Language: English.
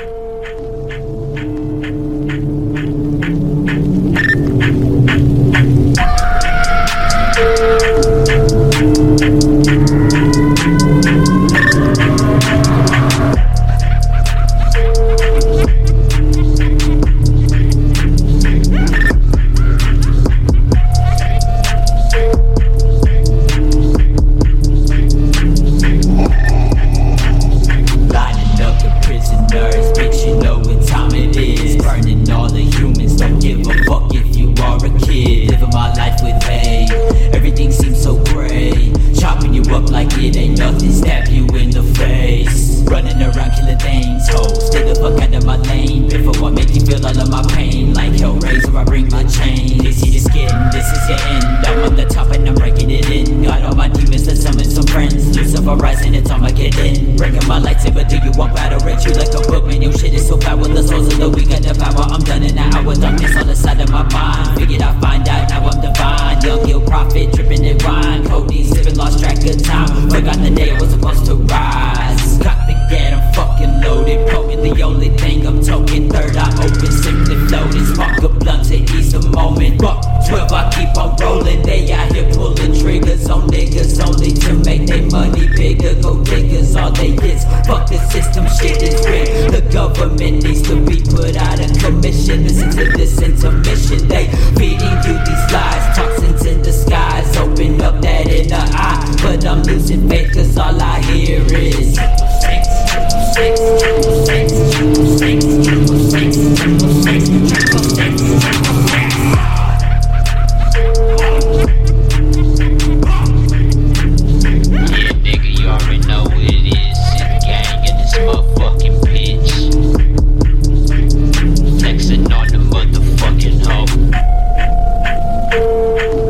Rising, it's Armageddon. Bringing my lightsaber, do you want battle? Read you like a book, man, your shit is so bad. With the souls of the weak and the power, I'm done in an hour. Darkness on the side of my mind. Figured I'd find out, now I'm divine. Young Gil Prophet, dripping in wine. Cody sipping, lost track of time. Forgot the day I was supposed to rise. Got the get, I'm fucking loaded. Potent, the only thing I'm token. Third eye open, simply floating. Spark a blunt to ease the moment. Fuck 12, I keep on rolling. They out here pulling triggers on niggas only to make their money bigger. Go diggers, all they is. Fuck the system, shit is rigged. The government needs to be put out of commission. Listen to this intermission. They feeding you these lies, toxins in the skies. Open up that inner eye, but I'm losing faith, cause all I hear is Flexing on the motherfucking hoe.